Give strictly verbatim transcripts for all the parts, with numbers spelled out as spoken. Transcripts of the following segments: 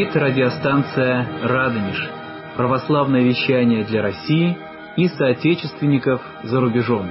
Говорит радиостанция «Радонеж». Православное вещание для России и соотечественников за рубежом.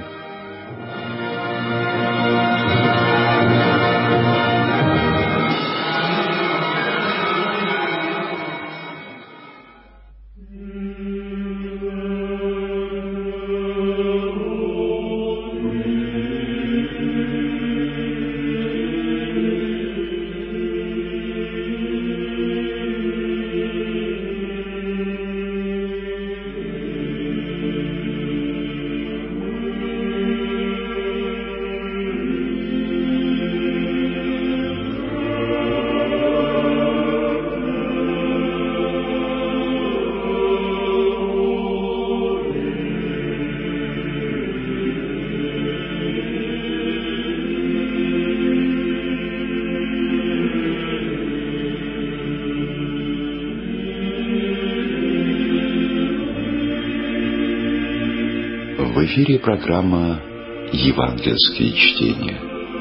В эфире программа «Евангельские чтения».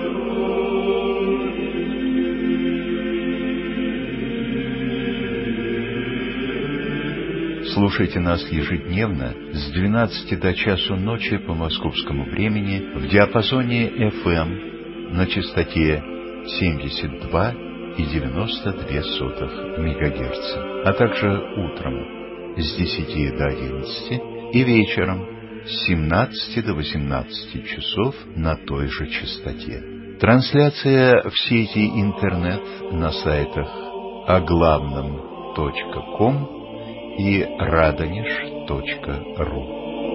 Слушайте нас ежедневно с двенадцати до часу ночи по московскому времени в диапазоне эф эм на частоте семьдесят два и девяносто две сотых мегагерца, а также утром с десяти до одиннадцати и вечером с семнадцати до восемнадцати часов на той же частоте. Трансляция в сети интернет на сайтах о главном точка ком и радонеж точка ру.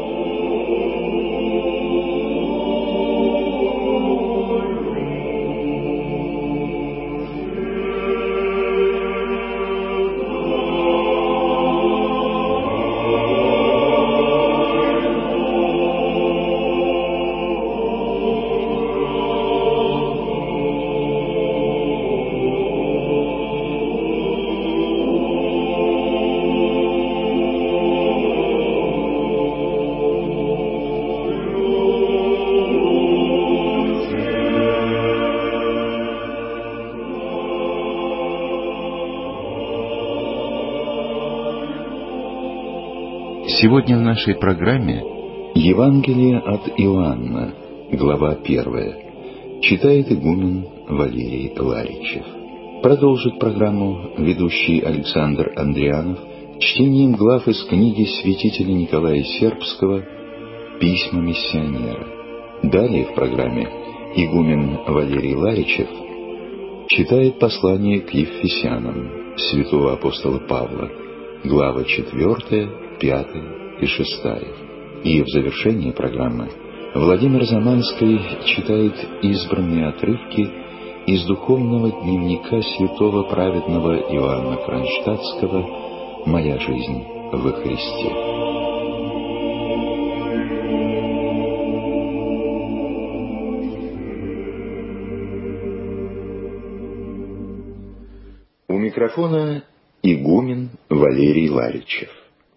Сегодня в нашей программе Евангелие от Иоанна, глава первая, читает игумен Валерий Ларичев. Продолжит программу ведущий Александр Андрианов чтением глав из книги святителя Николая Сербского «Письма миссионера». Далее в программе игумен Валерий Ларичев читает послание к Ефесянам святого апостола Павла, глава четвертая, пятая и шестая. И в завершении программы Владимир Заманский читает избранные отрывки из духовного дневника святого праведного Иоанна Кронштадтского «Моя жизнь во Христе». У микрофона игумен Валерий Ларичев.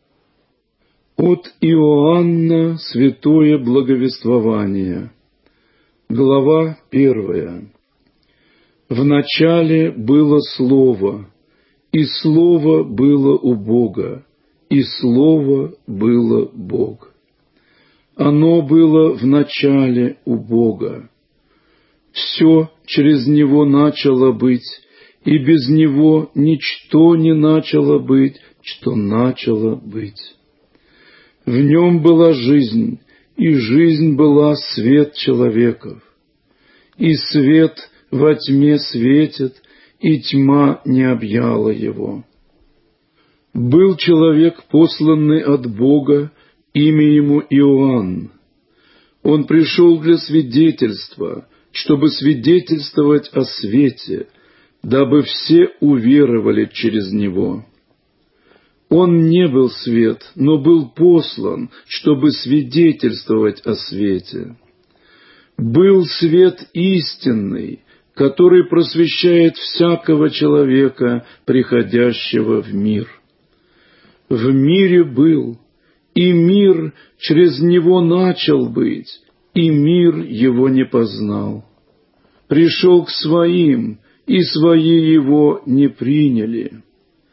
От Иоанна святое благовествование. Глава первая. В начале было Слово, и Слово было у Бога, и Слово было Бог. Оно было в начале у Бога. Все через Него начало быть, и без Него ничто не начало быть, что начало быть. В Нем была жизнь, и жизнь была свет человеков. И свет во тьме светит, и тьма не объяла его. Был человек, посланный от Бога, имя ему Иоанн. Он пришел для свидетельства, чтобы свидетельствовать о свете, дабы все уверовали через него. Он не был свет, но был послан, чтобы свидетельствовать о свете. Был свет истинный, который просвещает всякого человека, приходящего в мир. В мире был, и мир через него начал быть, и мир его не познал. Пришел к своим, и свои его не приняли.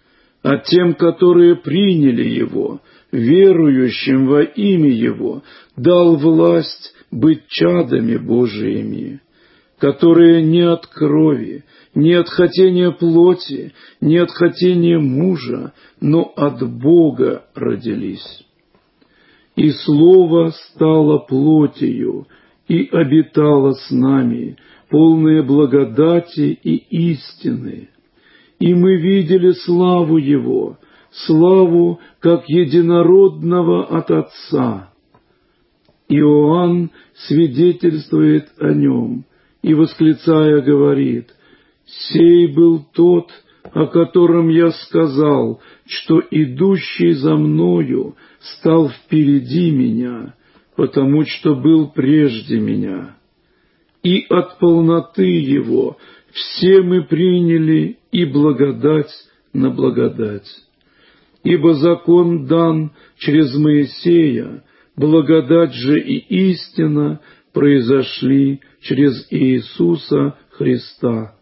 а тем, которые приняли Его, верующим во имя Его, дал власть быть чадами Божиими, которые не от крови, не от хотения плоти, не от хотения мужа, но от Бога родились. И Слово стало плотью и обитало с нами, полное благодати и истины. И мы видели славу Его, славу как единородного от Отца. Иоанн свидетельствует о Нем и, восклицая, говорит: «Сей был тот, о котором я сказал, что идущий за мною стал впереди меня, потому что был прежде меня. И от полноты Его все мы приняли и благодать на благодать. Ибо закон дан через Моисея, благодать же и истина произошли через Иисуса Христа.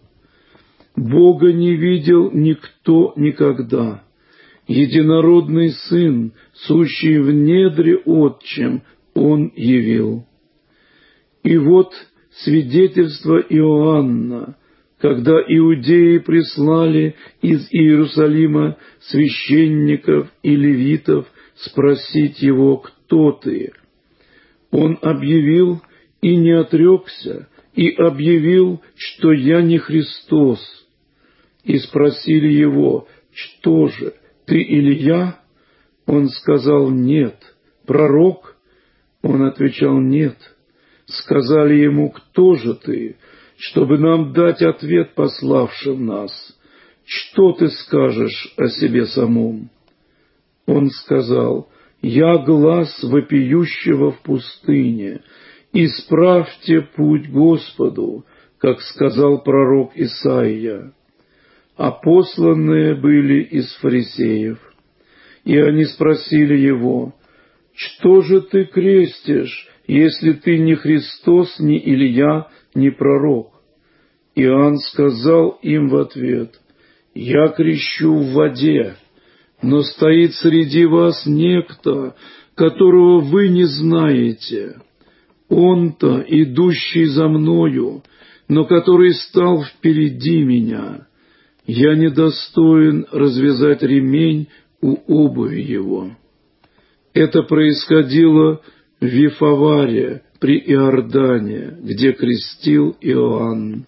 Бога не видел никто никогда. Единородный Сын, сущий в недре Отчим, Он явил». И вот свидетельство Иоанна, когда иудеи прислали из Иерусалима священников и левитов спросить его: «Кто ты?». Он объявил и не отрекся, и объявил, что я не Христос. И спросили его: «Что же, ты Илия?» Он сказал: «Нет». «Пророк?» Он отвечал: «Нет». Сказали ему: «Кто же ты, чтобы нам дать ответ пославшим нас? Что ты скажешь о себе самом?» Он сказал: «Я глас вопиющего в пустыне, исправьте путь Господу, как сказал пророк Исаия». А посланные были из фарисеев. И они спросили его: «Что же ты крестишь, если ты не Христос, ни Илия, ни пророк?» Иоанн сказал им в ответ: «Я крещу в воде, но стоит среди вас некто, которого вы не знаете. Он-то, идущий за мною, но который стал впереди меня. Я недостоин развязать ремень у обуви его». Это происходило в Вифаваре при Иордане, где крестил Иоанн.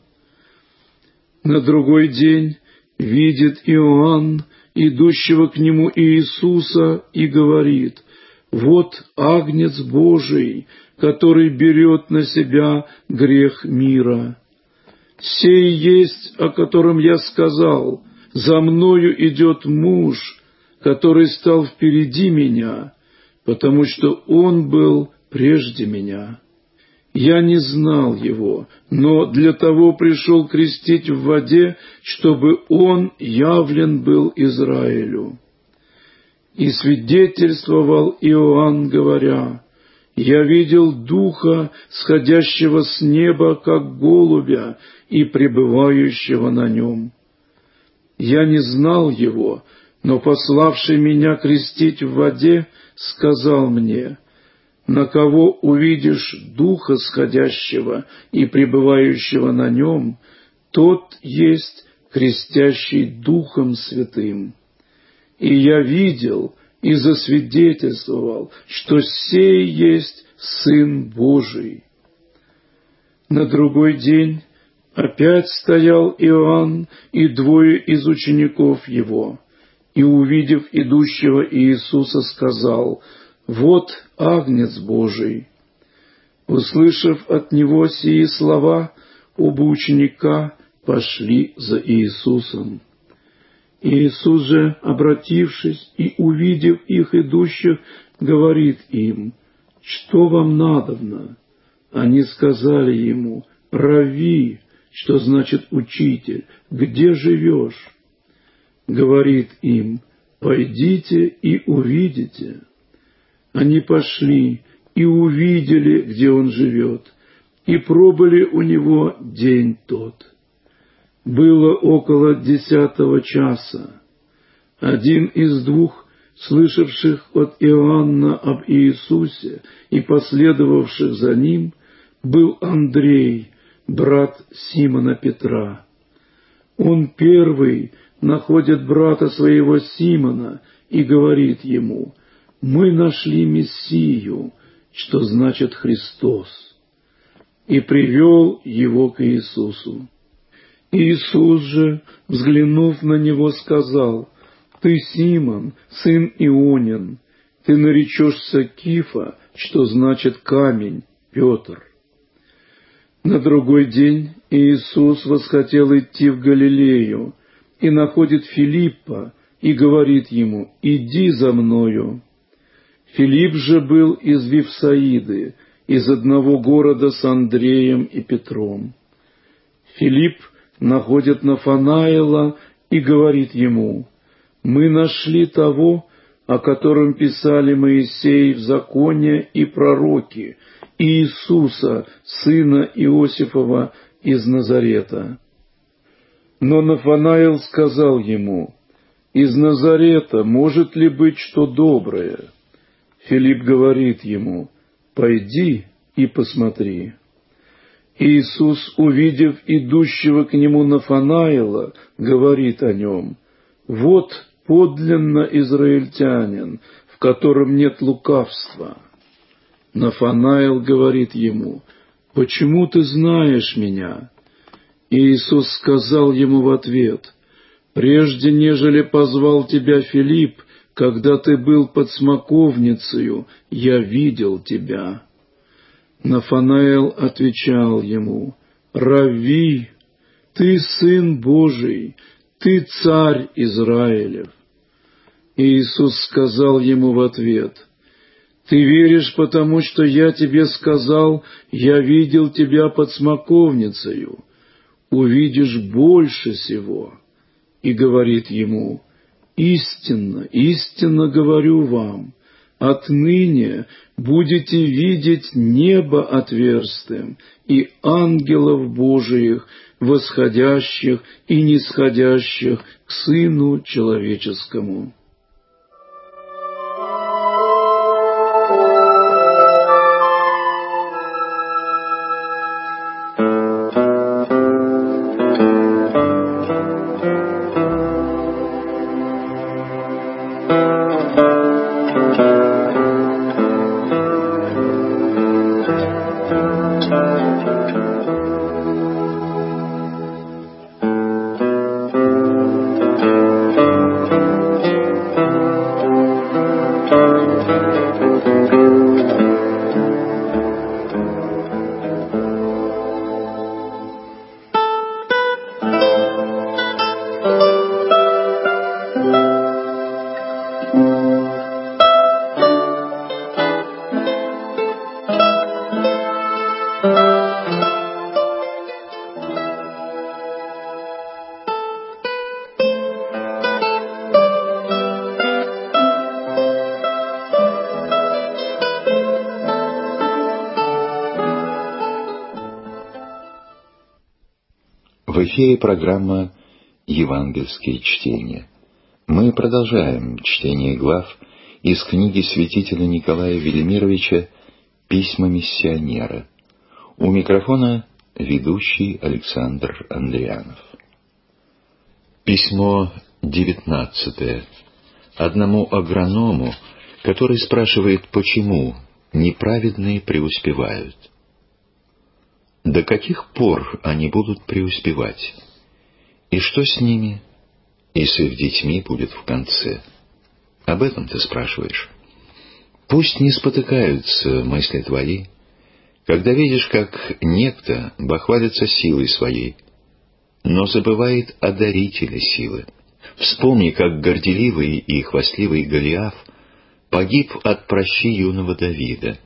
На другой день видит Иоанн идущего к нему Иисуса и говорит: «Вот Агнец Божий, который берет на себя грех мира. Сей есть, о котором я сказал: за мною идет муж, который стал впереди меня, потому что он был прежде меня. Я не знал его, но для того пришел крестить в воде, чтобы он явлен был Израилю». И свидетельствовал Иоанн, говоря: «Я видел Духа, сходящего с неба, как голубя, и пребывающего на нем. Я не знал его, но пославший меня крестить в воде сказал мне: на кого увидишь Духа сходящего и пребывающего на нем, тот есть крестящий Духом Святым. И я видел и засвидетельствовал, что сей есть Сын Божий». На другой день опять стоял Иоанн и двое из учеников его, и, увидев идущего Иисуса, сказал: «Вот Агнец Божий». Услышав от него сии слова, оба ученика пошли за Иисусом. Иисус же, обратившись и увидев их идущих, говорит им: «Что вам надобно?» Они сказали ему: «Рави», что значит «учитель», «где живешь?» Говорит им: «Пойдите и увидите». Они пошли и увидели, где он живет, и пробыли у него день тот. Было около десятого часа. Один из двух, слышавших от Иоанна об Иисусе и последовавших за ним, был Андрей, брат Симона Петра. Он первый находит брата своего Симона и говорит ему: «Мы нашли Мессию», что значит Христос, и привел его к Иисусу. Иисус же, взглянув на него, сказал: «Ты Симон, сын Ионин, ты наречешься Кифа, что значит камень, Петр». На другой день Иисус восхотел идти в Галилею и находит Филиппа и говорит ему: «Иди за мною». Филипп же был из Вифсаиды, из одного города с Андреем и Петром. Филипп находит Нафанаила и говорит ему: «Мы нашли того, о котором писали Моисей в законе и пророки, Иисуса, сына Иосифова из Назарета». Но Нафанаил сказал ему: «Из Назарета может ли быть что доброе?» Филипп говорит ему: «Пойди и посмотри». Иисус, увидев идущего к нему Нафанаила, говорит о нем: «Вот подлинно израильтянин, в котором нет лукавства». Нафанаил говорит ему: «Почему ты знаешь меня?» Иисус сказал ему в ответ: «Прежде нежели позвал тебя Филипп, когда ты был под смоковницею, я видел тебя». Нафанаил отвечал ему: «Равви, ты Сын Божий, ты Царь Израилев». Иисус сказал ему в ответ: «Ты веришь, потому что я тебе сказал: я видел тебя под смоковницею? Увидишь больше сего». И говорит ему: «Истинно, истинно говорю вам, отныне будете видеть небо отверстым и ангелов Божиих, восходящих и нисходящих к Сыну Человеческому». В эфире программа «Евангельские чтения». Мы продолжаем чтение глав из книги святителя Николая Велимировича «Письма миссионера». У микрофона ведущий Александр Андрианов. Письмо девятнадцатое. Одному агроному, который спрашивает, почему неправедные преуспевают. До каких пор они будут преуспевать? И что с ними, и с их детьми будет в конце? Об этом ты спрашиваешь. Пусть не спотыкаются мысли твои, когда видишь, как некто бахвалится силой своей, но забывает о дарителе силы. Вспомни, как горделивый и хвастливый Голиаф погиб от пращи юного Давида.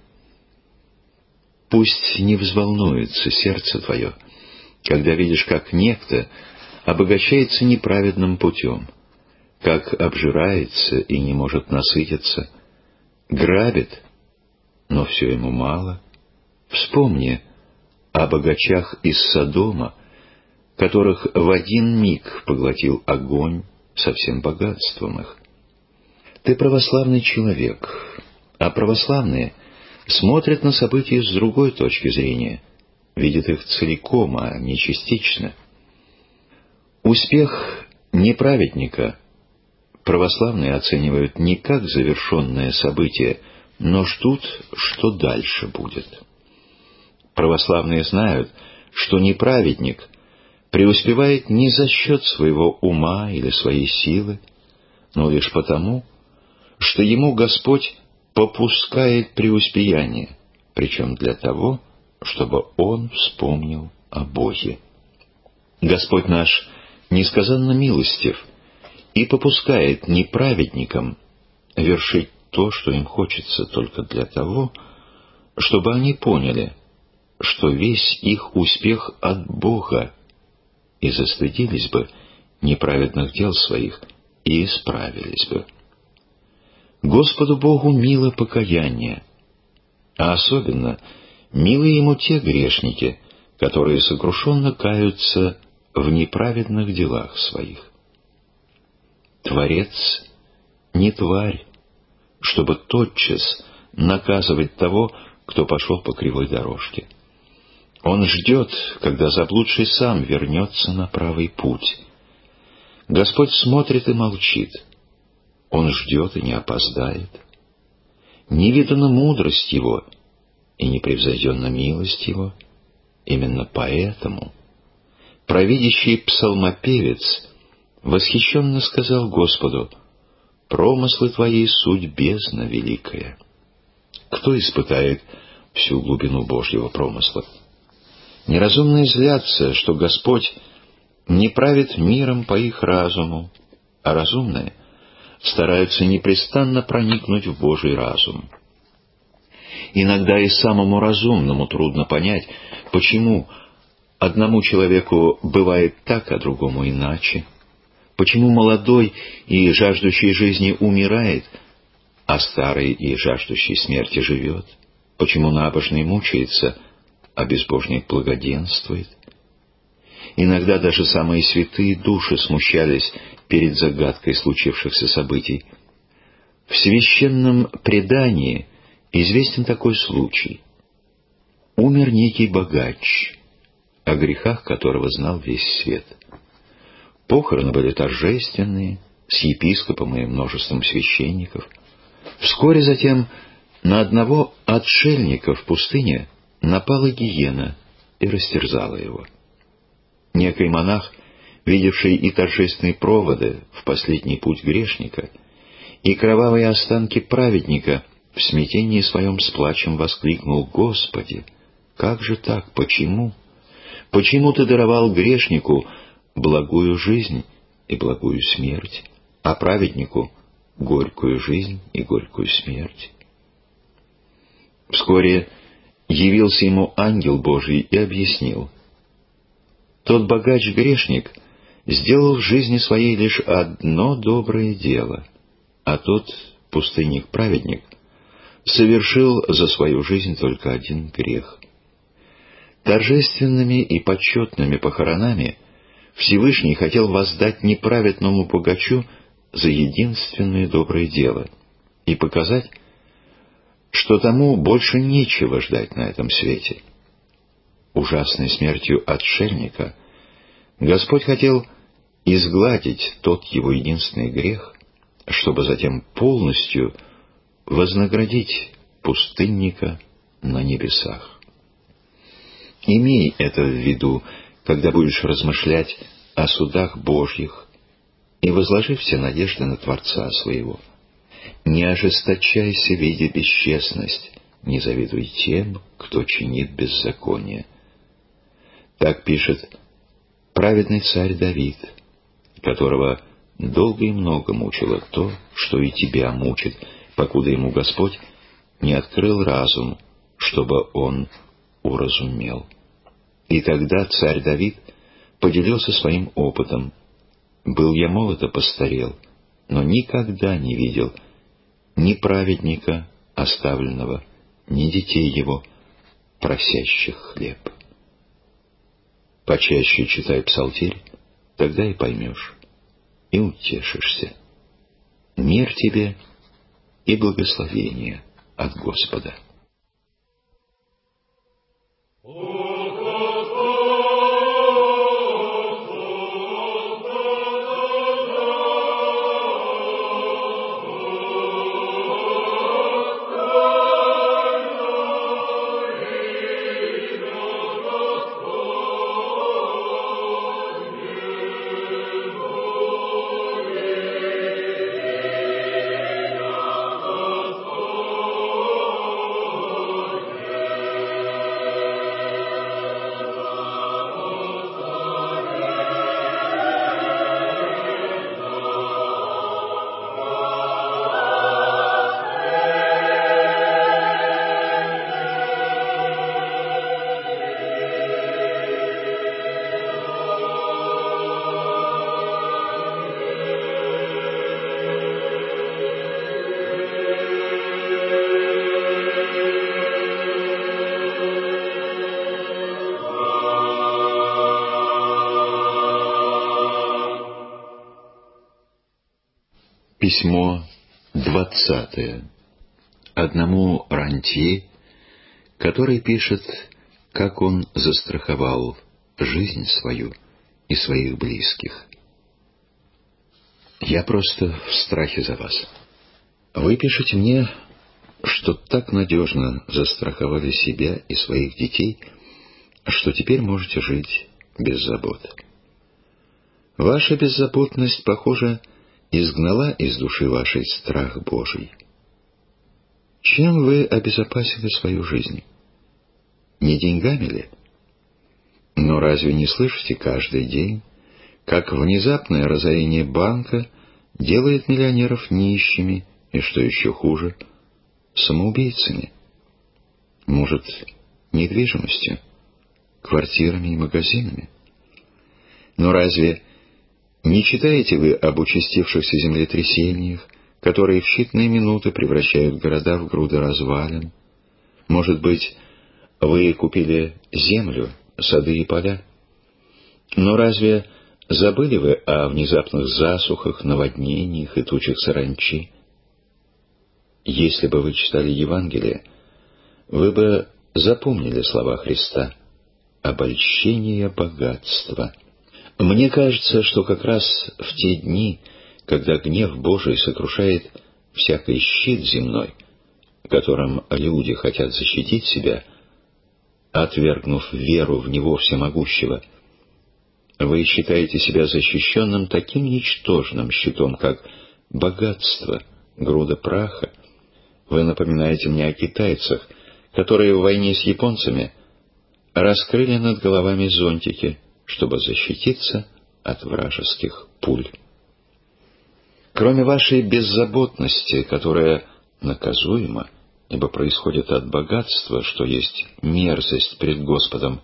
Пусть не взволнуется сердце твое, когда видишь, как некто обогащается неправедным путем, как обжирается и не может насытиться, грабит, но все ему мало. Вспомни о богачах из Содома, которых в один миг поглотил огонь, со всем богатством их. Ты православный человек, а православные смотрят на события с другой точки зрения, видят их целиком, а не частично. Успех неправедника православные оценивают не как завершенное событие, но ждут, что дальше будет. Православные знают, что неправедник преуспевает не за счет своего ума или своей силы, но лишь потому, что ему Господь попускает преуспеяние, причем для того, чтобы он вспомнил о Боге. Господь наш несказанно милостив и попускает неправедникам вершить то, что им хочется, только для того, чтобы они поняли, что весь их успех от Бога, и застыдились бы неправедных дел своих и исправились бы. Господу Богу мило покаяние, а особенно милы Ему те грешники, которые сокрушенно каются в неправедных делах своих. Творец не тварь, чтобы тотчас наказывать того, кто пошел по кривой дорожке. Он ждет, когда заблудший сам вернется на правый путь. Господь смотрит и молчит. Он ждет и не опоздает. Невидана мудрость Его и непревзойденна милость Его. Именно поэтому провидящий псалмопевец восхищенно сказал Господу: «Промыслы Твои суть бездна великая». Кто испытает всю глубину Божьего промысла? Неразумные злятся, что Господь не правит миром по их разуму, а разумные стараются непрестанно проникнуть в Божий разум. Иногда и самому разумному трудно понять, почему одному человеку бывает так, а другому иначе, почему молодой и жаждущий жизни умирает, а старый и жаждущий смерти живет, почему набожный мучается, а безбожник благоденствует. Иногда даже самые святые души смущались перед загадкой случившихся событий. В священном предании известен такой случай. Умер некий богач, о грехах которого знал весь свет. Похороны были торжественные, с епископом и множеством священников. Вскоре затем на одного отшельника в пустыне напала гиена и растерзала его. Некий монах, видевший и торжественные проводы в последний путь грешника, и кровавые останки праведника, в смятении своем с плачем воскликнул: «Господи, как же так? Почему? Почему Ты даровал грешнику благую жизнь и благую смерть, а праведнику горькую жизнь и горькую смерть?» Вскоре явился ему ангел Божий и объяснил: тот богач-грешник сделал в жизни своей лишь одно доброе дело, а тот пустынник-праведник совершил за свою жизнь только один грех. Торжественными и почетными похоронами Всевышний хотел воздать неправедному богачу за единственное доброе дело и показать, что тому больше нечего ждать на этом свете. Ужасной смертью отшельника Господь хотел изгладить тот его единственный грех, чтобы затем полностью вознаградить пустынника на небесах. Имей это в виду, когда будешь размышлять о судах Божьих, и возложи все надежды на Творца своего. Не ожесточайся, видя бесчестность, не завидуй тем, кто чинит беззаконие. Так пишет праведный царь Давид, которого долго и много мучило то, что и тебя мучит, покуда ему Господь не открыл разум, чтобы он уразумел. И тогда царь Давид поделился своим опытом. «Был я молод и постарел, но никогда не видел ни праведника оставленного, ни детей его, просящих хлеб». Почаще читай псалтирь, тогда и поймешь. и утешишься. Мир тебе и благословение от Господа. Письмо двадцатое. Одному рантье, который пишет, как он застраховал жизнь свою и своих близких. Я просто в страхе за вас. Вы пишете мне, что так надежно застраховали себя и своих детей, что теперь можете жить без забот. Ваша беззаботность, похоже, изгнала из души вашей страх Божий. Чем вы обезопасили свою жизнь? Не деньгами ли? Но разве не слышите каждый день, как внезапное разорение банка делает миллионеров нищими и, что еще хуже, самоубийцами? Может, недвижимостью, квартирами и магазинами? Но разве не читаете вы об участившихся землетрясениях, которые в считанные минуты превращают города в груды развалин? Может быть, вы купили землю, сады и поля? Но разве забыли вы о внезапных засухах, наводнениях и тучах саранчи? Если бы вы читали Евангелие, вы бы запомнили слова Христа: «Обольщение богатства». Мне кажется, что как раз в те дни, когда гнев Божий сокрушает всякий щит земной, которым люди хотят защитить себя, отвергнув веру в Него Всемогущего, вы считаете себя защищенным таким ничтожным щитом, как богатство, груда праха. Вы напоминаете мне о китайцах, которые в войне с японцами раскрыли над головами зонтики, чтобы защититься от вражеских пуль. Кроме вашей беззаботности, которая наказуема, ибо происходит от богатства, что есть мерзость пред Господом,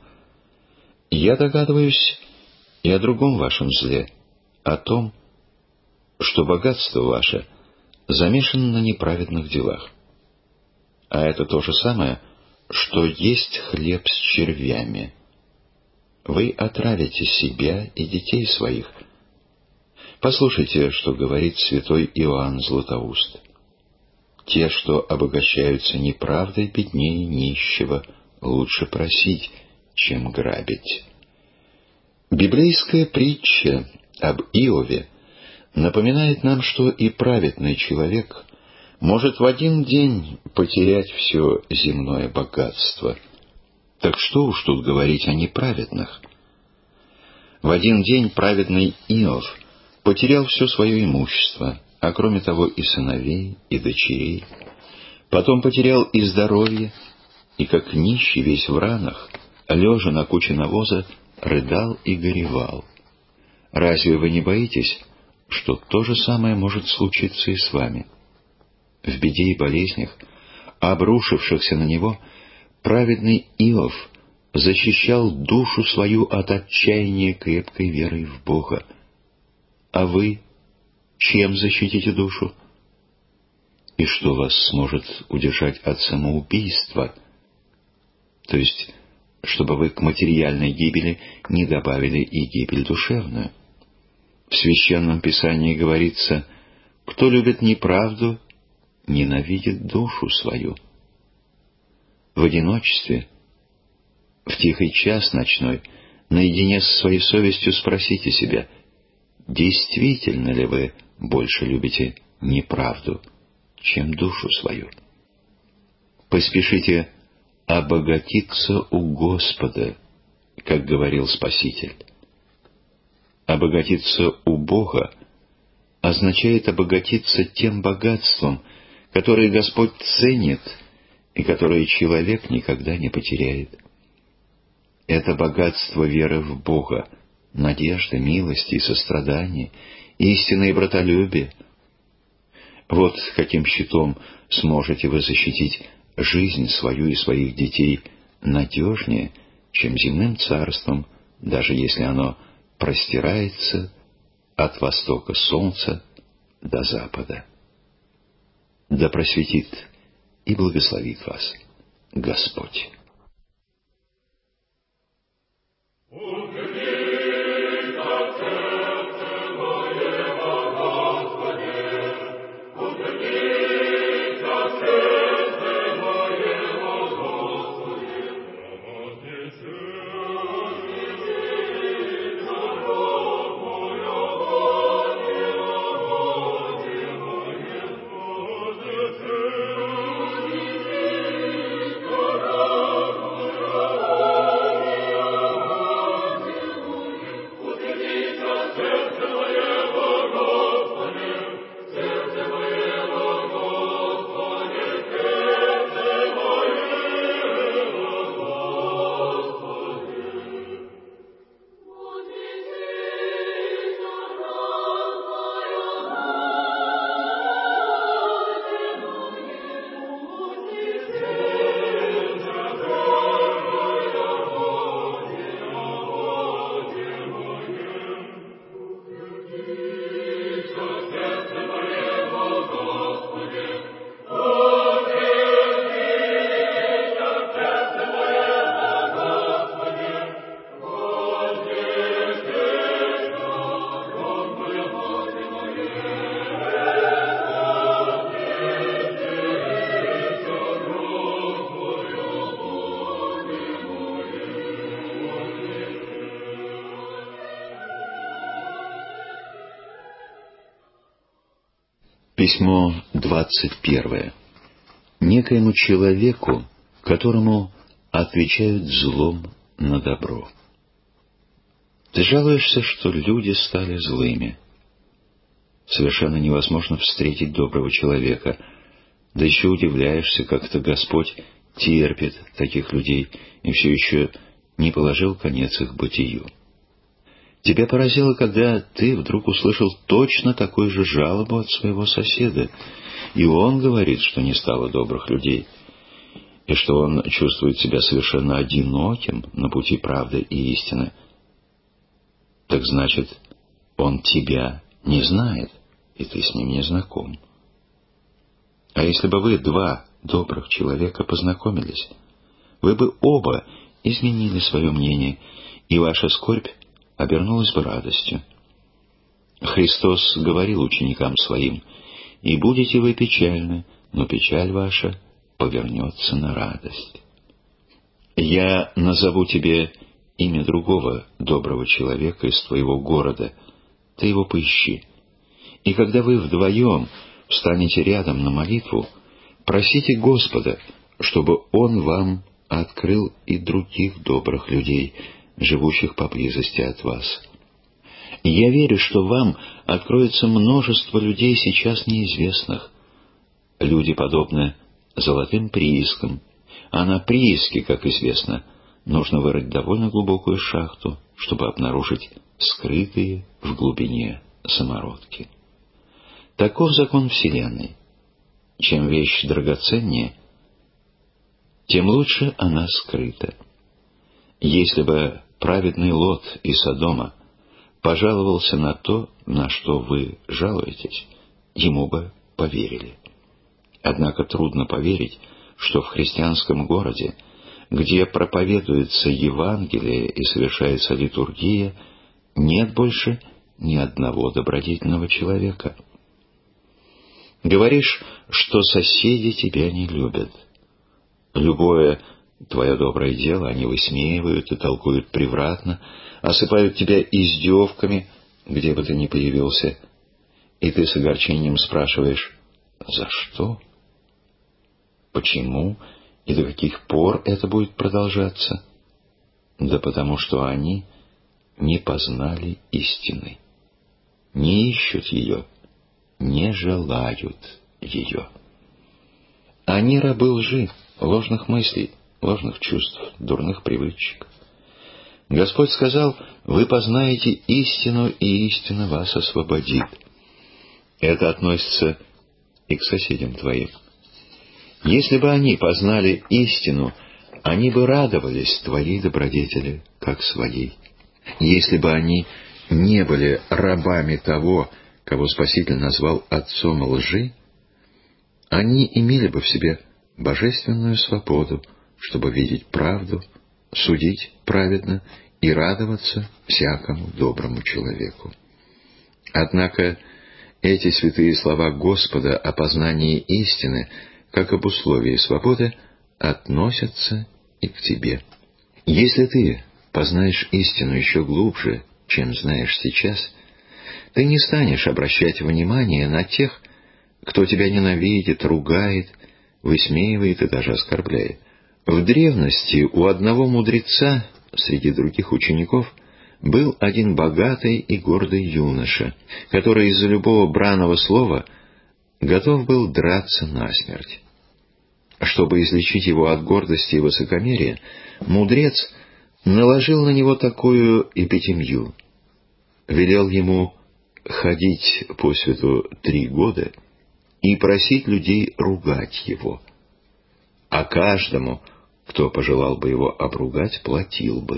я догадываюсь и о другом вашем зле, о том, что богатство ваше замешано на неправедных делах. А это то же самое, что есть хлеб с червями. Вы отравите себя и детей своих. Послушайте, что говорит святой Иоанн Златоуст. Те, что обогащаются неправдой, беднее нищего, лучше просить, чем грабить. Библейская притча об Иове напоминает нам, что и праведный человек может в один день потерять все земное богатство. Так что уж тут говорить о неправедных? В один день праведный Иов потерял все свое имущество, а кроме того и сыновей, и дочерей. Потом потерял и здоровье, и как нищий весь в ранах, лежа на куче навоза, рыдал и горевал. Разве вы не боитесь, что то же самое может случиться и с вами? В беде и болезнях, обрушившихся на него, праведный Иов защищал душу свою от отчаяния крепкой верой в Бога. А вы чем защитите душу? И что вас сможет удержать от самоубийства? То есть, чтобы вы к материальной гибели не добавили и гибель душевную. В Священном Писании говорится: «Кто любит неправду, ненавидит душу свою». В одиночестве, в тихий час ночной, наедине со своей совестью спросите себя, действительно ли вы больше любите неправду, чем душу свою. Поспешите обогатиться у Господа, как говорил Спаситель. Обогатиться у Бога означает обогатиться тем богатством, которое Господь ценит и которое человек никогда не потеряет. Это богатство веры в Бога, надежды, милости и сострадания, истины и братолюбия. Вот каким щитом сможете вы защитить жизнь свою и своих детей надежнее, чем земным царством, даже если оно простирается от востока солнца до запада. Да просветит и благословит вас Господь. Письмо двадцать первое. Некоему человеку, которому отвечают злом на добро. Ты жалуешься, что люди стали злыми. Совершенно невозможно встретить доброго человека, да еще удивляешься, как это Господь терпит таких людей и все еще не положил конец их бытию. Тебя поразило, когда ты вдруг услышал точно такую же жалобу от своего соседа, и он говорит, что не стало добрых людей, и что он чувствует себя совершенно одиноким на пути правды и истины. Так значит, он тебя не знает, и ты с ним не знаком. А если бы вы, два добрых человека, познакомились, вы бы оба изменили свое мнение, и ваша скорбь обернулась бы радостью. Христос говорил ученикам своим: «И будете вы печальны, но печаль ваша повернется на радость». Я назову тебе имя другого доброго человека из твоего города, ты его поищи. И когда вы вдвоем встанете рядом на молитву, просите Господа, чтобы Он вам открыл и других добрых людей, живущих поблизости от вас. Я верю, что вам откроется множество людей сейчас неизвестных. Люди подобны золотым приискам, а на прииске, как известно, нужно вырыть довольно глубокую шахту, чтобы обнаружить скрытые в глубине самородки. Таков закон Вселенной. Чем вещь драгоценнее, тем лучше она скрыта. Если бы праведный Лот из Содома пожаловался на то, на что вы жалуетесь, ему бы поверили. Однако трудно поверить, что в христианском городе, где проповедуется Евангелие и совершается литургия, нет больше ни одного добродетельного человека. Говоришь, что соседи тебя не любят. Любое твое доброе дело они высмеивают и толкуют превратно, осыпают тебя издевками, где бы ты ни появился. И ты с огорчением спрашиваешь: за что? Почему и до каких пор это будет продолжаться? Да потому что они не познали истины, не ищут ее, не желают ее. Они рабы лжи, ложных мыслей, ложных чувств, дурных привычек. Господь сказал: вы познаете истину, и истина вас освободит. Это относится и к соседям твоим. Если бы они познали истину, они бы радовались твоей добродетели, как своей. Если бы они не были рабами того, кого Спаситель назвал отцом лжи, они имели бы в себе божественную свободу, чтобы видеть правду, судить праведно и радоваться всякому доброму человеку. Однако эти святые слова Господа о познании истины, как об условии свободы, относятся и к тебе. Если ты познаешь истину еще глубже, чем знаешь сейчас, ты не станешь обращать внимание на тех, кто тебя ненавидит, ругает, высмеивает и даже оскорбляет. В древности у одного мудреца среди других учеников был один богатый и гордый юноша, который из-за любого бранного слова готов был драться насмерть. Чтобы излечить его от гордости и высокомерия, мудрец наложил на него такую эпитемью. Велел ему ходить по свету три года и просить людей ругать его, а каждому, кто пожелал бы его обругать, платил бы.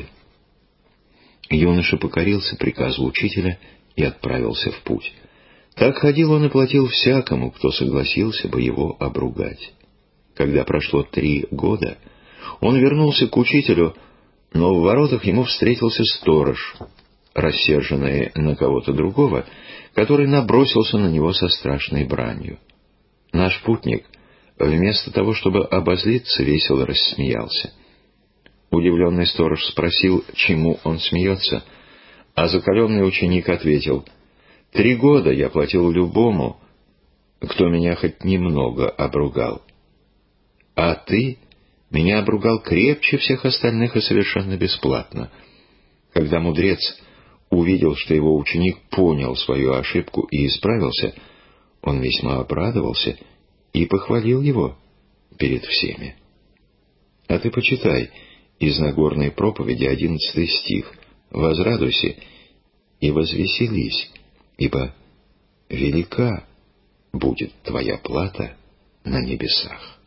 Юноша покорился приказу учителя и отправился в путь. Так ходил он и платил всякому, кто согласился бы его обругать. Когда прошло три года, он вернулся к учителю, но в воротах ему встретился сторож, рассерженный на кого-то другого, который набросился на него со страшной бранью. Наш путник, вместо того, чтобы обозлиться, весело рассмеялся. Удивленный сторож спросил, чему он смеется, а закаленный ученик ответил: «Три года я платил любому, кто меня хоть немного обругал. А ты меня обругал крепче всех остальных и совершенно бесплатно». Когда мудрец увидел, что его ученик понял свою ошибку и исправился, он весьма обрадовался и похвалил его перед всеми. А ты почитай из Нагорной проповеди одиннадцатый стих: «Возрадуйся и возвеселись, ибо велика будет твоя плата на небесах».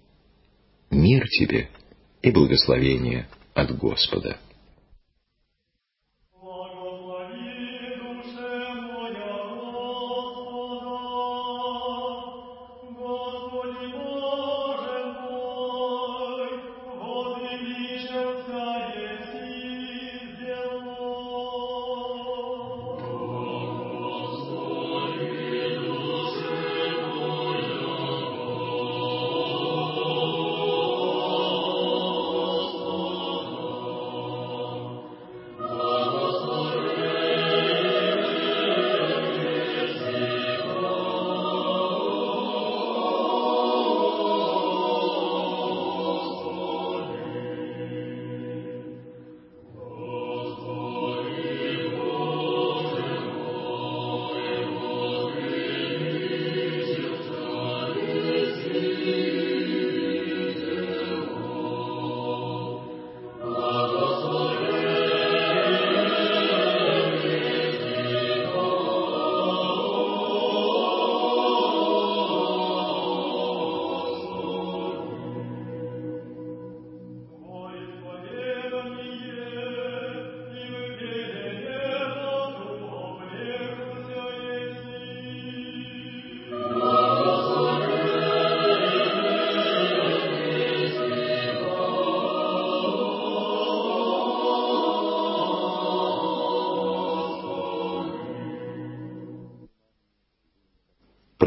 Мир тебе и благословение от Господа.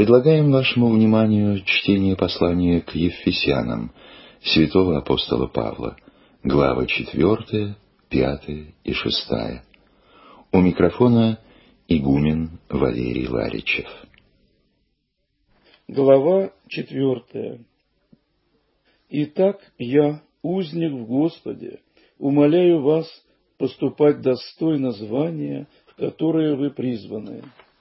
Предлагаем вашему вниманию чтение послания к Ефесянам святого апостола Павла, глава четвертая, пятая и шестая. У микрофона игумен Валерий Ларичев. Глава четвертая. Итак, я, узник в Господе, умоляю вас поступать достойно звания, в которое вы призваны,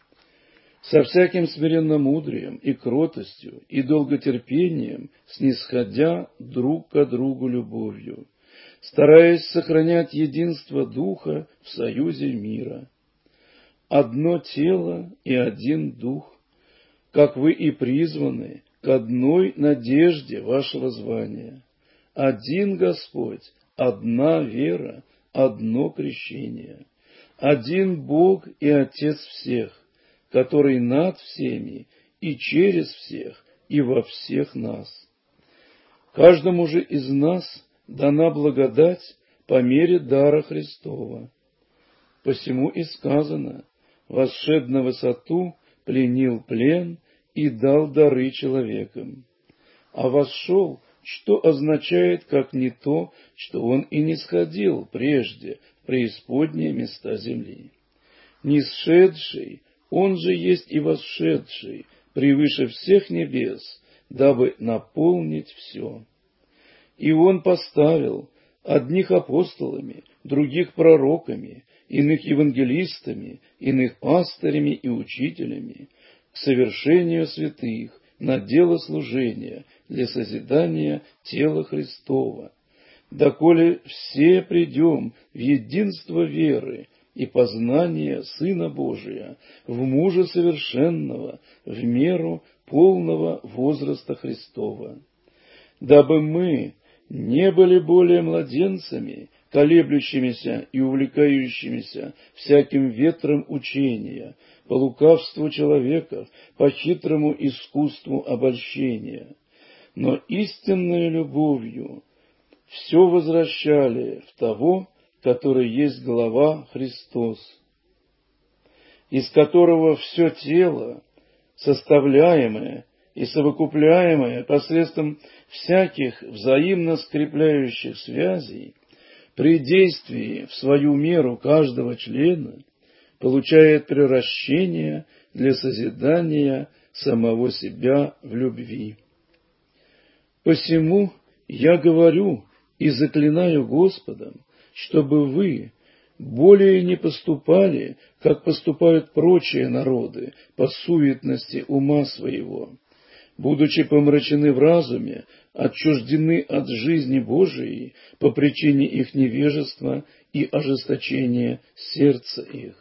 со всяким смиренномудрием и кротостью и долготерпением, снисходя друг к другу любовью, стараясь сохранять единство Духа в союзе мира. Одно тело и один Дух, как вы и призваны к одной надежде вашего звания. Один Господь, одна вера, одно крещение. Один Бог и Отец всех, который над всеми и через всех и во всех нас. Каждому же из нас дана благодать по мере дара Христова. Посему и сказано: «Восшед на высоту, пленил плен и дал дары человекам». А восшел, что означает, как не то, что он и не сходил прежде в преисподние места земли. Нисшедший, он же есть и восшедший превыше всех небес, дабы наполнить все. И он поставил одних апостолами, других пророками, иных евангелистами, иных пастырями и учителями, к совершению святых, на дело служения, для созидания тела Христова, доколе все придем в единство веры и познания Сына Божия, в мужа совершенного, в меру полного возраста Христова, дабы мы не были более младенцами, колеблющимися и увлекающимися всяким ветром учения, по лукавству человеков, по хитрому искусству обольщения, но истинной любовью все возвращали в того, который есть глава Христос, из которого все тело, составляемое и совокупляемое посредством всяких взаимно скрепляющих связей, при действии в свою меру каждого члена получает приращение для созидания самого себя в любви. Посему я говорю и заклинаю Господом, чтобы вы более не поступали, как поступают прочие народы, по суетности ума своего, будучи помрачены в разуме, отчуждены от жизни Божией по причине их невежества и ожесточения сердца их.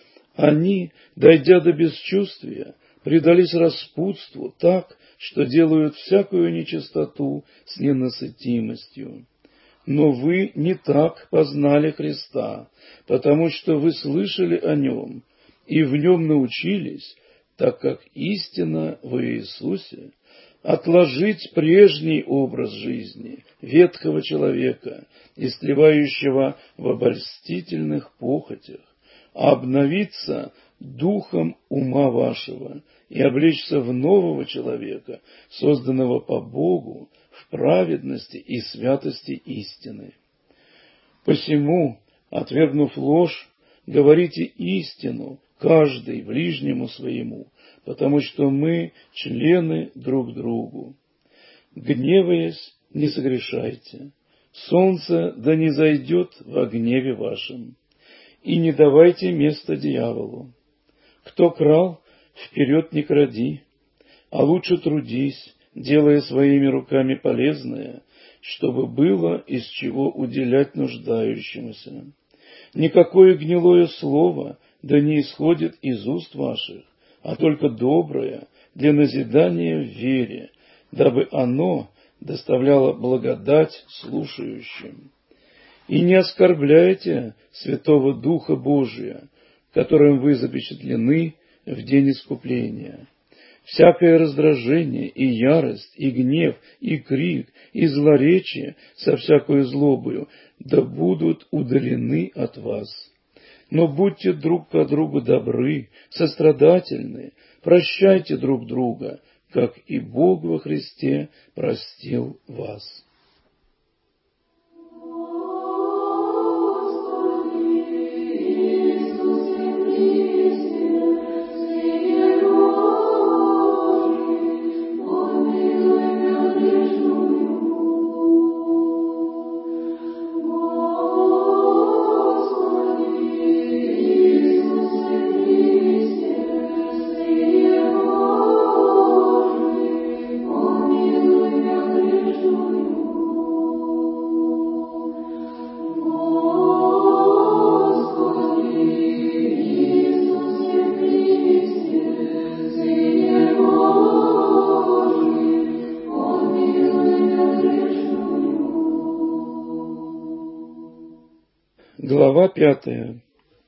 Они, дойдя до бесчувствия, предались распутству так, что делают всякую нечистоту с ненасытимостью. Но вы не так познали Христа, потому что вы слышали о Нем и в Нем научились, так как истина в Иисусе, отложить прежний образ жизни ветхого человека, истлевающего в обольстительных похотях, а обновиться духом ума вашего и облечься в нового человека, созданного по Богу в праведности и святости истины. Посему, отвергнув ложь, говорите истину, каждый ближнему своему, потому что мы члены друг другу. Гневаясь, не согрешайте, солнце да не зайдет во гневе вашем, и не давайте места дьяволу. Кто крал, вперед не кради, а лучше трудись, делая своими руками полезное, чтобы было из чего уделять нуждающемуся. Никакое гнилое слово да не исходит из уст ваших, а только доброе для назидания в вере, дабы оно доставляло благодать слушающим. И не оскорбляйте Святого Духа Божия, которым вы запечатлены в день искупления. Всякое раздражение и ярость, и гнев, и крик, и злоречие со всякою злобою да будут удалены от вас. Но будьте друг к другу добры, сострадательны, Прощайте друг друга, как и Бог во Христе простил вас. Глава пятая.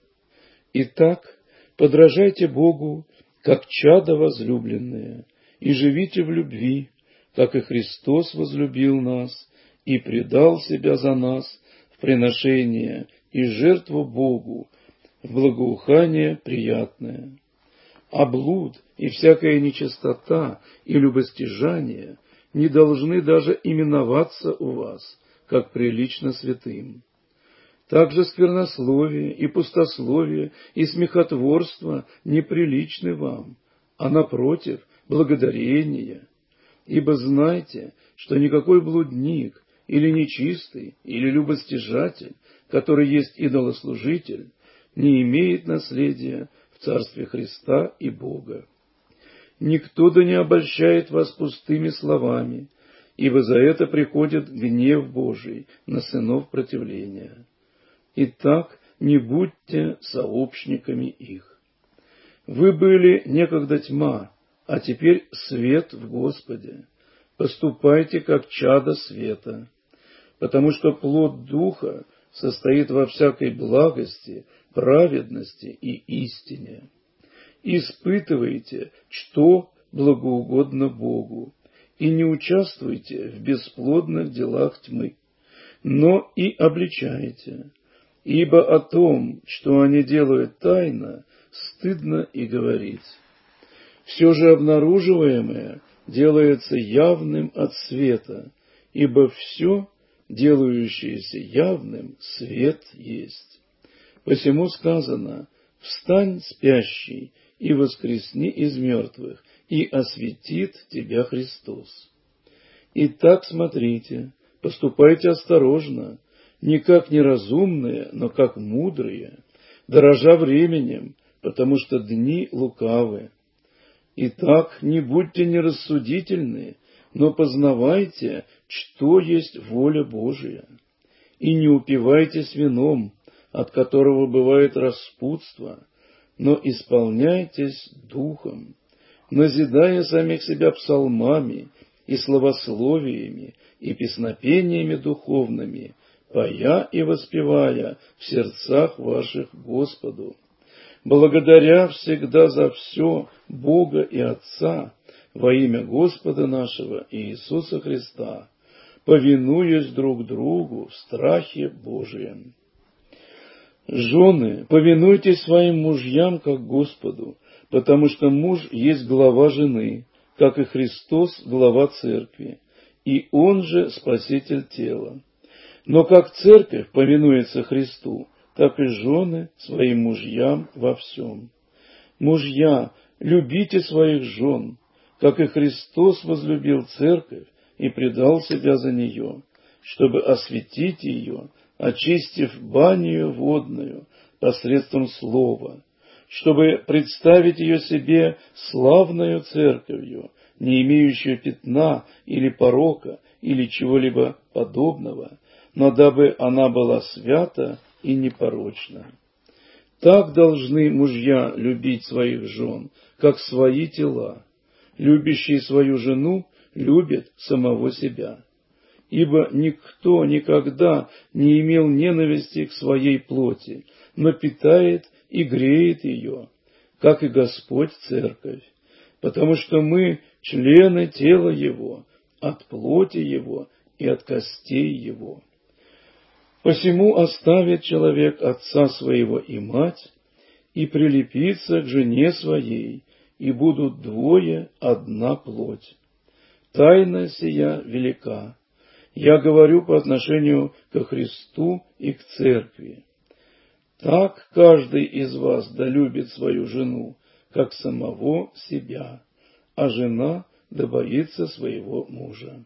Итак, подражайте Богу, как чада возлюбленные, и живите в любви, как и Христос возлюбил нас и предал себя за нас в приношение и жертву Богу, в благоухание приятное. А блуд и всякая нечистота и любостяжание не должны даже именоваться у вас, как прилично святым. Также сквернословие и пустословие и смехотворство неприличны вам, а напротив, благодарение. Ибо знайте, что никакой блудник или нечистый или любостяжатель, который есть идолослужитель, не имеет наследия в Царстве Христа и Бога. Никто да не обольщает вас пустыми словами, ибо за это приходит гнев Божий на сынов противления. Итак, не будьте сообщниками их. Вы были некогда тьма, а теперь свет в Господе. Поступайте, как чада света, потому что плод Духа состоит во всякой благости, праведности и истине. Испытывайте, что благоугодно Богу, и не участвуйте в бесплодных делах тьмы, но и обличайте. Ибо о том, что они делают тайно, стыдно и говорить. Все же обнаруживаемое делается явным от света, ибо все, делающееся явным, свет есть. Посему сказано: «Встань, спящий, и воскресни из мертвых, и осветит тебя Христос». Итак, смотрите, поступайте осторожно, не как неразумные, но как мудрые, дорожа временем, потому что дни лукавы. Итак, не будьте нерассудительны, но познавайте, что есть воля Божия. И не упивайтесь вином, от которого бывает распутство, но исполняйтесь духом, назидая самих себя псалмами и словословиями и песнопениями духовными, поя и воспевая в сердцах ваших Господу, благодаря всегда за все Бога и Отца во имя Господа нашего Иисуса Христа, повинуясь друг другу в страхе Божием. Жены, повинуйтесь своим мужьям, как Господу, потому что муж есть глава жены, как и Христос глава церкви, и Он же Спаситель тела. Но как церковь повинуется Христу, так и жены своим мужьям во всем. Мужья, любите своих жен, как и Христос возлюбил церковь и предал себя за нее, чтобы осветить ее, очистив банию водную посредством слова, чтобы представить ее себе славною церковью, не имеющую пятна или порока или чего-либо подобного, но дабы она была свята и непорочна. Так должны мужья любить своих жен, как свои тела. Любящий свою жену любит самого себя. Ибо никто никогда не имел ненависти к своей плоти, но питает и греет ее, как и Господь церковь, потому что мы члены тела Его, от плоти Его и от костей Его. Посему оставит человек отца своего и мать, и прилепится к жене своей, и будут двое одна плоть. Тайна сия велика. Я говорю по отношению ко Христу и к церкви. Так каждый из вас да любит свою жену, как самого себя, а жена да боится своего мужа.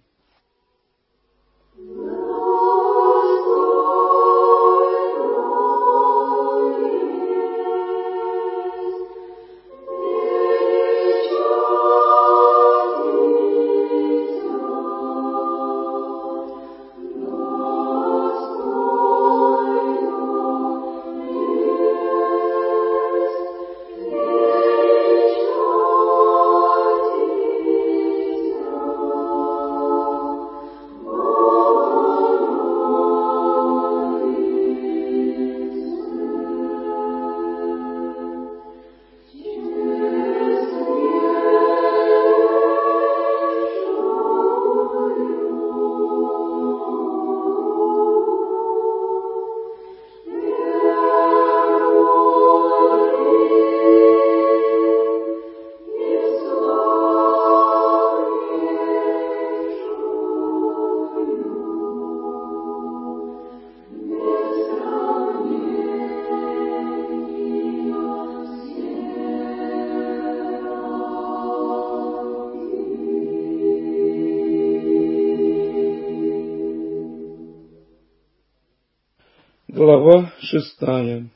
Глава шестая.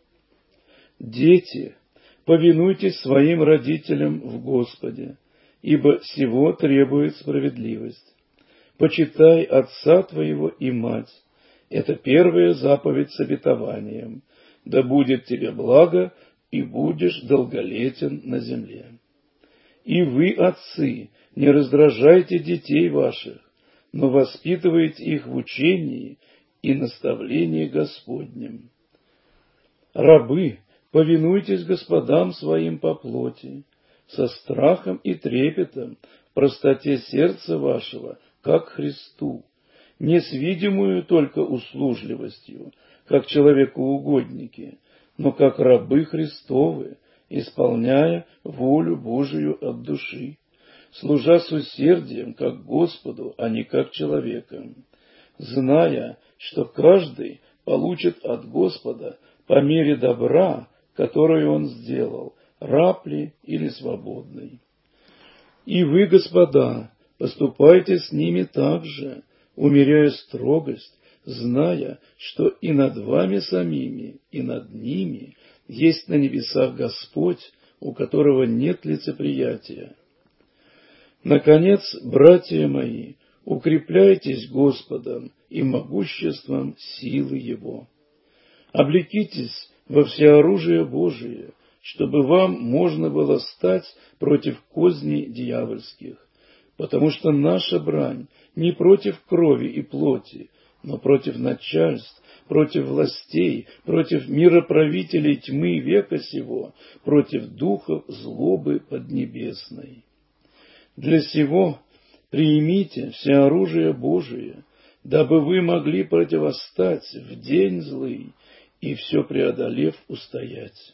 Дети, повинуйтесь своим родителям в Господе, ибо сего требует справедливость. Почитай отца твоего и мать. Это первая заповедь с обетованием. Да будет тебе благо, и будешь долголетен на земле. И вы, отцы, не раздражайте детей ваших, но воспитывайте их в учении и наставлении Господнем. Рабы, повинуйтесь господам своим по плоти, со страхом и трепетом, в простоте сердца вашего, как Христу, не с видимую только услужливостью, как человекоугодники, но как рабы Христовы, исполняя волю Божию от души, служа с усердием, как Господу, а не как человекам, зная, что каждый получит от Господа по мере добра, которое он сделал, раб ли или свободный. И вы, господа, поступайте с ними так же, умеряя строгость, зная, что и над вами самими, и над ними есть на небесах Господь, у которого нет лицеприятия. Наконец, братья мои, укрепляйтесь Господом и могуществом силы Его. Облекитесь во всеоружие Божие, чтобы вам можно было стать против козней дьявольских, потому что наша брань не против крови и плоти, но против начальств, против властей, против мироправителей тьмы века сего, против духов злобы поднебесной. Для сего приимите все оружие Божие, дабы вы могли противостать в день злый и все преодолев устоять.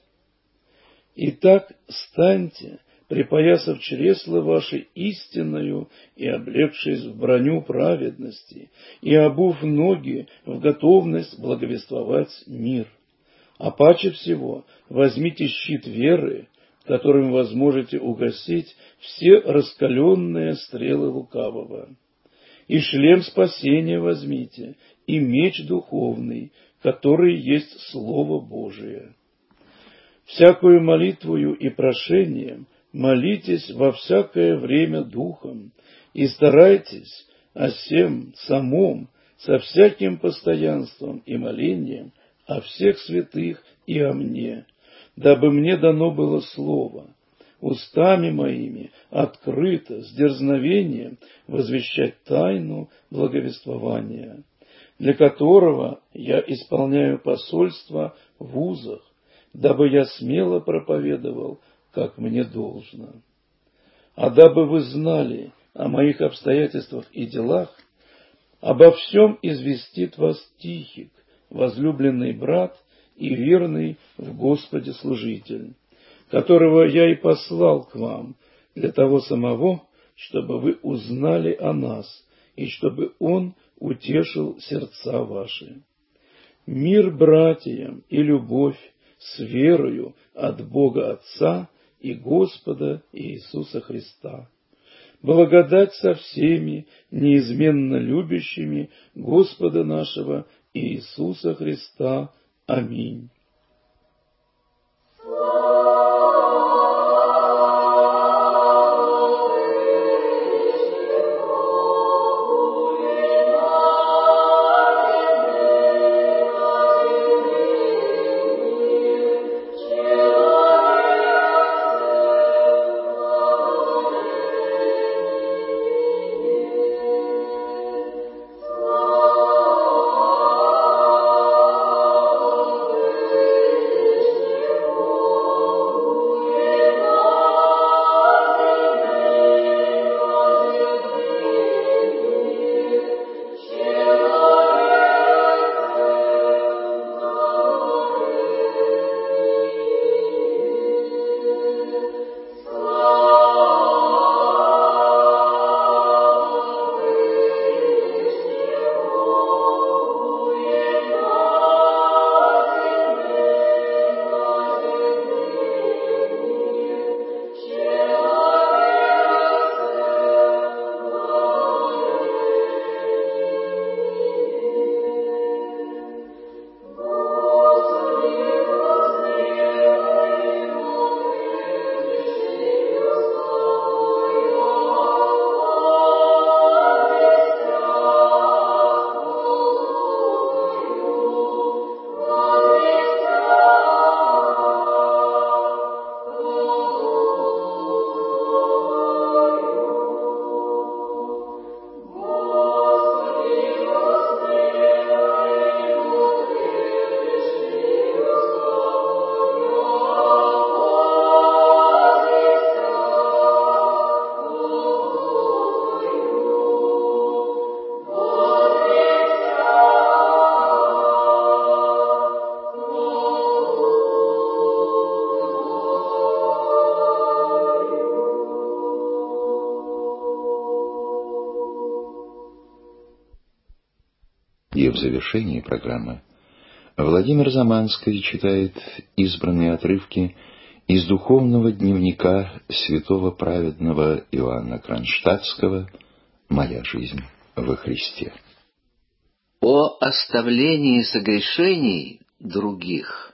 Итак, станьте, припоясав чресла ваши истинною и облегшись в броню праведности, и обув ноги в готовность благовествовать мир. А паче всего возьмите щит веры, которым вы сможете угасить все раскаленные стрелы лукавого. И шлем спасения возьмите, и меч духовный, который есть Слово Божие. Всякую молитвою и прошением молитесь во всякое время духом, и старайтесь о сем самом со всяким постоянством и молением о всех святых и о мне, дабы мне дано было слово, устами моими открыто, с дерзновением возвещать тайну благовествования, для которого я исполняю посольство в вузах, дабы я смело проповедовал, как мне должно. А дабы вы знали о моих обстоятельствах и делах, обо всем известит вас Тихик, возлюбленный брат и верный в Господе служитель, которого я и послал к вам, для того самого, чтобы вы узнали о нас, и чтобы Он утешил сердца ваши. Мир братьям и любовь с верою от Бога Отца и Господа Иисуса Христа. Благодать со всеми, неизменно любящими Господа нашего Иисуса Христа. Аминь. И в завершении программы Владимир Заманский читает избранные отрывки из духовного дневника святого праведного Иоанна Кронштадтского «Моя жизнь во Христе». О оставлении согрешений других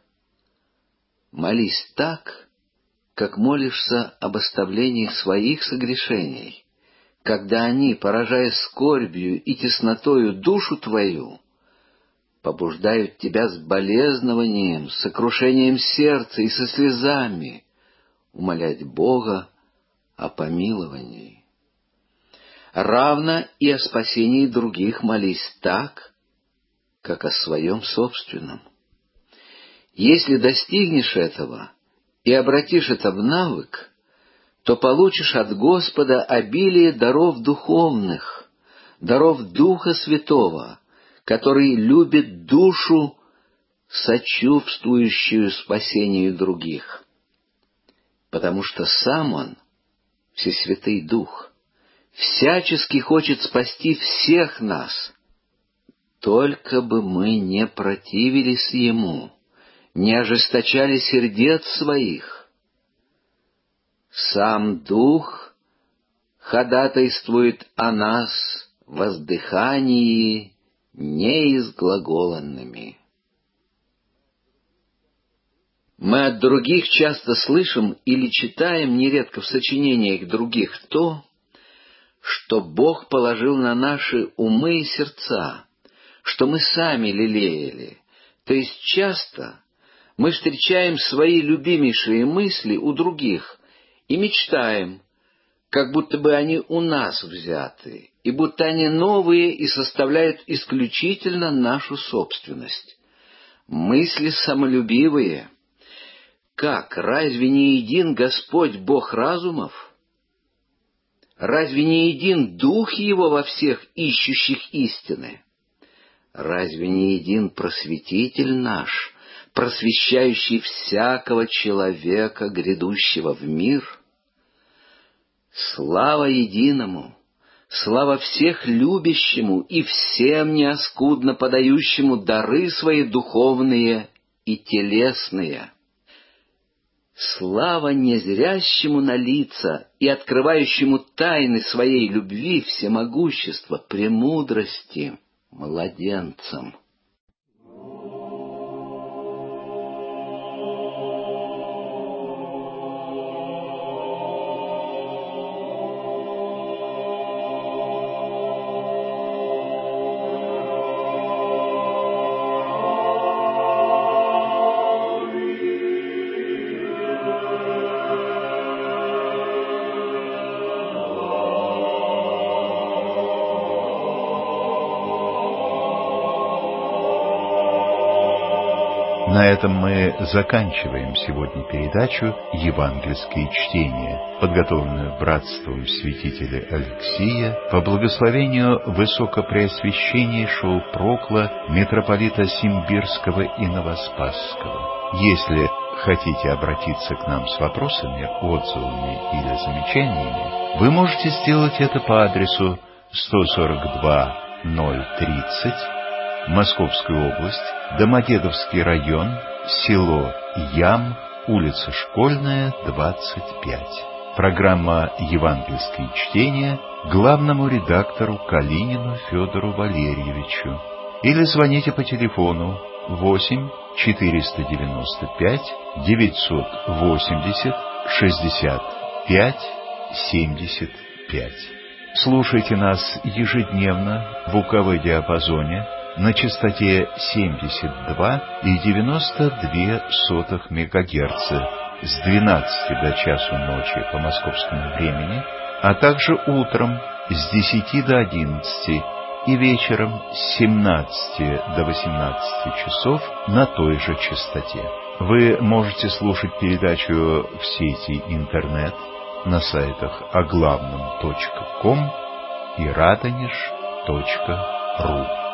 молись так, как молишься об оставлении своих согрешений, когда они, поражая скорбью и теснотою душу твою, побуждают тебя с болезнованием, с сокрушением сердца и со слезами умолять Бога о помиловании. Равно и о спасении других молись так, как о своем собственном. Если достигнешь этого и обратишь это в навык, то получишь от Господа обилие даров духовных, даров Духа Святого, который любит душу, сочувствующую спасению других. Потому что сам Он, Всесвятый Дух, всячески хочет спасти всех нас, только бы мы не противились Ему, не ожесточали сердец своих. Сам Дух ходатайствует о нас в воздыхании неизглаголанными. Мы от других часто слышим или читаем нередко в сочинениях других то, что Бог положил на наши умы и сердца, что мы сами лелеяли. То есть часто мы встречаем свои любимейшие мысли у других и мечтаем, как будто бы они у нас взяты, и будто они новые и составляют исключительно нашу собственность. Мысли самолюбивые. Как, разве не един Господь Бог разумов? Разве не един Дух Его во всех ищущих истины? Разве не един Просветитель наш, просвещающий всякого человека, грядущего в мир. Слава единому, слава всех любящему и всем неоскудно подающему дары свои духовные и телесные. Слава незрящему на лица и открывающему тайны своей любви всемогущества, премудрости младенцам. На этом мы заканчиваем сегодня передачу «Евангельские чтения», подготовленную братством святителя Алексия по благословению высокопреосвященнейшего прокла митрополита Симбирского и Новоспасского. Если хотите обратиться к нам с вопросами, отзывами или замечаниями, вы можете сделать это по адресу сто сорок два ноль тридцать, Московская область, Домодедовский район, село Ям, улица Школьная, двадцать пять. Программа «Евангельские чтения» главному редактору Калинину Федору Валерьевичу. Или звоните по телефону восемь четыреста девяносто пять девятьсот восемьдесят шестьдесят пять семьдесят пять. Слушайте нас ежедневно в УКВ диапазоне на частоте семьдесят два и девяносто две сотых мегагерца с двенадцати до часу ночи по московскому времени, а также утром с десяти до одиннадцати и вечером с семнадцати до восемнадцати часов на той же частоте. Вы можете слушать передачу в сети интернет на сайтах оглавном точка ком и радонеж точка ру.